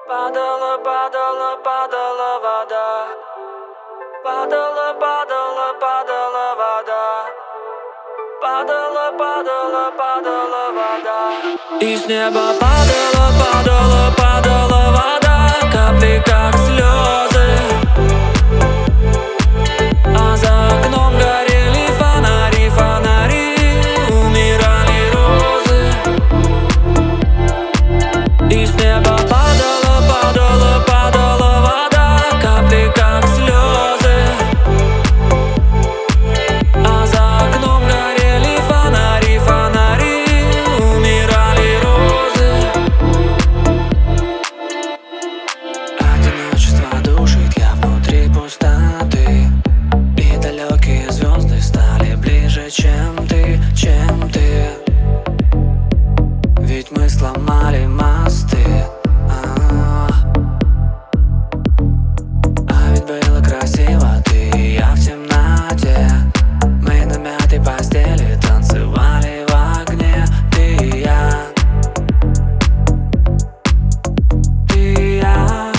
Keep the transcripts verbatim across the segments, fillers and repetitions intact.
Падала, падала, падала вода. Падала, падала, падала вода. Падала, падала, падала вода. И с неба падала, падала, падала вода. Капли как слезы. А за окном горели фонари, фонари. Умирали розы. И с неба падала, падала, падала вода. Капли как слезы. А за окном горели фонари, фонари. Умирали розы. Одиночество душит, я внутри пустоты. И далекие звезды стали ближе, чем ты, чем ты. Ведь мы сломали мосты. А, а ведь было красиво, ты и я в темноте. Мы на мятой постели танцевали в огне. Ты и я, ты и я.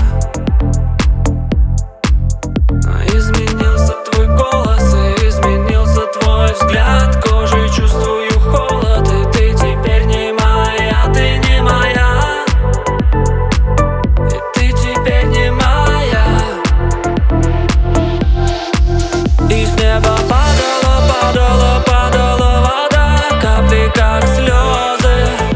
Изменился твой голос и изменился твой взгляд. Кожей чувствую холод, и ты теперь не моя, ты не моя. И ты теперь не моя. И с неба падала, падала, падала вода. Капли как слезы.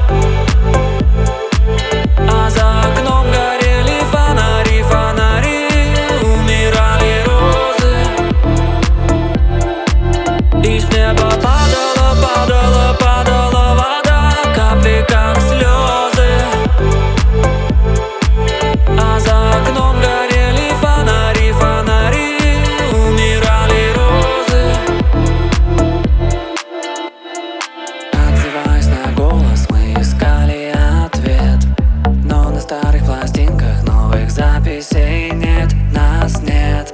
А за окном горели фонари, фонари. Умирали розы. И с неба падала, падала, падала вода. Капли как слезы. А за окном горели фонари, фонари. Умирали розы. Отзываясь на голос, мы искали ответ. Но на старых пластинках новых записей нет. Нас нет,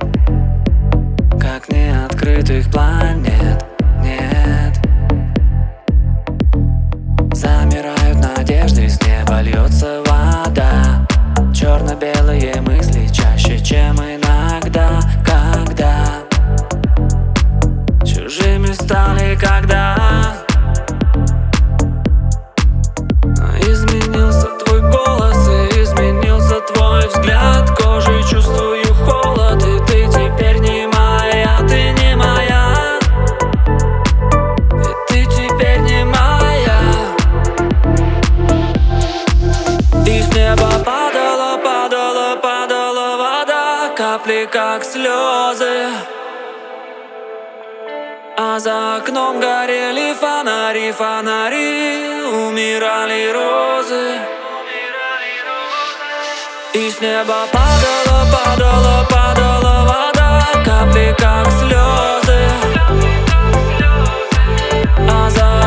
как неоткрытых планет. Нет. Замирают надежды, с неба льется вода. Черно-белые мысли чаще, чем иногда. Когда чужими стали, когда изменился твой голос и изменился твой взгляд. Кожей чувствую холод, и ты теперь не моя, ты не моя. И ты теперь не моя. И с неба падала, падала, падала вода. Капли как слезы. А за окном горели фонари, фонари. Умирали розы. И с неба падала, падала, падала вода. Капли как слезы. А за